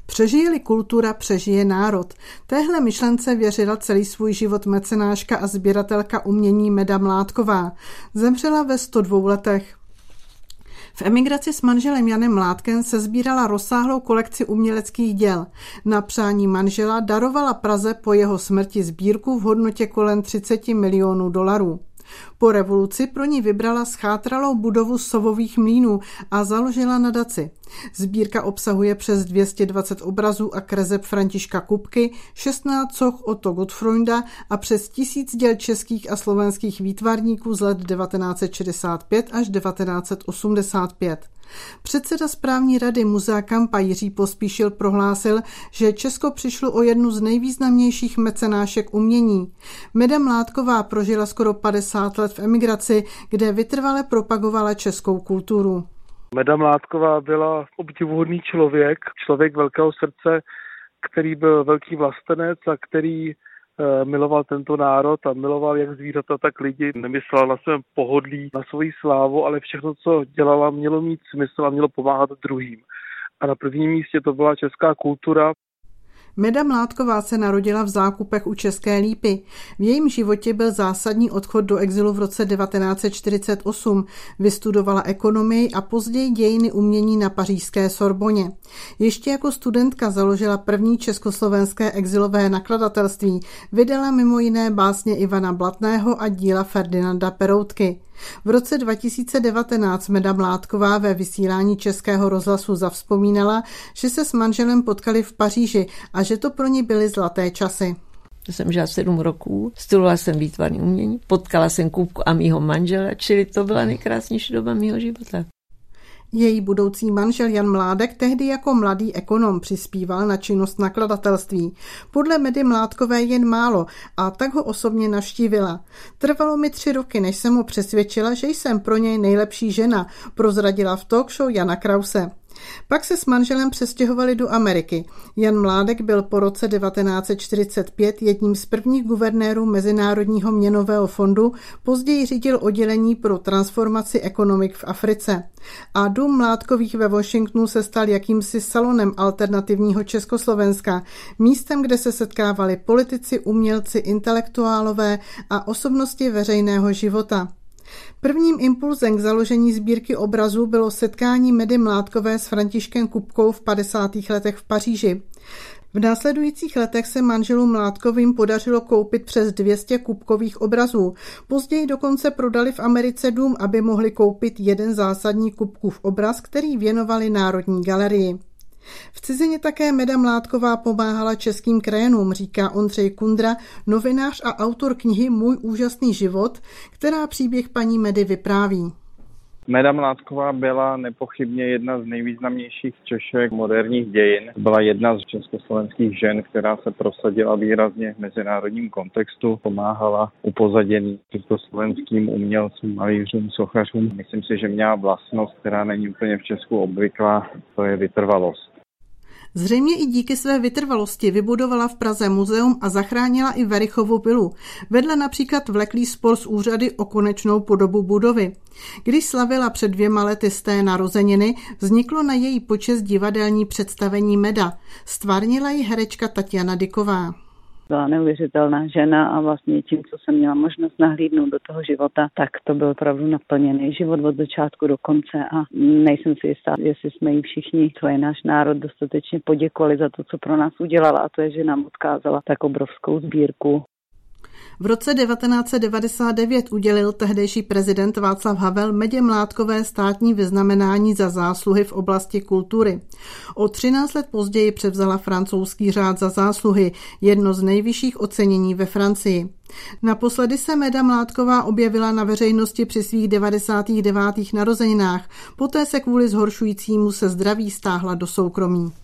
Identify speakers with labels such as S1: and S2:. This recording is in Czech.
S1: Přežije-li kultura, přežije národ. Téhle myšlence věřila celý svůj život mecenáška a sběratelka umění Meda Mládková. Zemřela ve 102 letech. V emigraci s manželem Janem Mládkem sesbírala rozsáhlou kolekci uměleckých děl. Na přání manžela darovala Praze po jeho smrti sbírku v hodnotě kolem 30 milionů dolarů. Po revoluci pro ní vybrala schátralou budovu Sovových mlýnů a založila nadaci. Sbírka obsahuje přes 220 obrazů a kreseb Františka Kupky, 16 soch Otto Gottfreunda a přes 1000 děl českých a slovenských výtvarníků z let 1965 až 1985. Předseda správní rady Muzea Kampa Jiří Pospíšil prohlásil, že Česko přišlo o jednu z nejvýznamnějších mecenášek umění. Meda Mládková prožila skoro 50 let v emigraci, kde vytrvale propagovala českou kulturu.
S2: Meda Mládková byla obdivuhodný člověk velkého srdce, který byl velký vlastenec a který miloval tento národ a miloval jak zvířata, tak lidi. Nemyslel na svém pohodlí, na svoji slávu, ale všechno, co dělala, mělo mít smysl a mělo pomáhat druhým. A na prvním místě to byla česká kultura.
S1: Meda Mládková se narodila v Zákupech u České Lípy. V jejím životě byl zásadní odchod do exilu v roce 1948. Vystudovala ekonomii a později dějiny umění na pařížské Sorboně. Ještě jako studentka založila první československé exilové nakladatelství. Vydala mimo jiné básně Ivana Blatného a díla Ferdinanda Peroutky. V roce 2019 Meda Mládková ve vysílání Českého rozhlasu zavzpomínala, že se s manželem potkali v Paříži a že to pro ní byly zlaté časy.
S3: Jsem žila 7 roků, studovala jsem výtvarné umění, potkala jsem Kupku a mýho manžela, čili to byla nejkrásnější doba mýho života.
S1: Její budoucí manžel Jan Mládek tehdy jako mladý ekonom přispíval na činnost nakladatelství. Podle Medy Mládkové jen málo a tak ho osobně navštívila. Trvalo mi 3 roky, než jsem ho přesvědčila, že jsem pro něj nejlepší žena, prozradila v talk show Jana Krause. Pak se s manželem přestěhovali do Ameriky. Jan Mládek byl po roce 1945 jedním z prvních guvernérů Mezinárodního měnového fondu, později řídil oddělení pro transformaci ekonomik v Africe. A dům Mládkových ve Washingtonu se stal jakýmsi salonem alternativního Československa, místem, kde se setkávali politici, umělci, intelektuálové a osobnosti veřejného života. Prvním impulzem k založení sbírky obrazů bylo setkání Medy Mládkové s Františkem Kupkou v 50. letech v Paříži. V následujících letech se manželům Mládkovým podařilo koupit přes 200 Kupkových obrazů. Později dokonce prodali v Americe dům, aby mohli koupit jeden zásadní Kupkův obraz, který věnovali Národní galerii. V cizině také Meda Mládková pomáhala českým krajanům, říká Ondřej Kundra, novinář a autor knihy Můj úžasný život, která příběh paní Medy vypráví.
S4: Meda Mládková byla nepochybně jedna z nejvýznamnějších Češek moderních dějin. Byla jedna z československých žen, která se prosadila výrazně v mezinárodním kontextu, pomáhala upozaděným československým umělcům, malířům, sochařům. Myslím si, že měla vlastnost, která není úplně v Česku obvyklá, to je vytrvalost.
S1: Zřejmě i díky své vytrvalosti vybudovala v Praze muzeum a zachránila i Verichovu vilu. Vedla například vleklý spor s úřady o konečnou podobu budovy. Když slavila před 2 lety své narozeniny, vzniklo na její počest divadelní představení Meda. Stvárnila ji herečka Tatiana Dyková.
S5: Byla neuvěřitelná žena a vlastně tím, co jsem měla možnost nahlídnout do toho života, tak to byl opravdu naplněný život od začátku do konce a nejsem si jistá, jestli jsme jí všichni, co je náš národ, dostatečně poděkovali za to, co pro nás udělala, a to je, že nám odkázala tak obrovskou sbírku.
S1: V roce 1999 udělil tehdejší prezident Václav Havel Medě Mládkové státní vyznamenání za zásluhy v oblasti kultury. O 13 let později převzala francouzský řád za zásluhy, jedno z nejvyšších ocenění ve Francii. Naposledy se Meda Mládková objevila na veřejnosti při svých 99. narozeninách, poté se kvůli zhoršujícímu se zdraví stáhla do soukromí.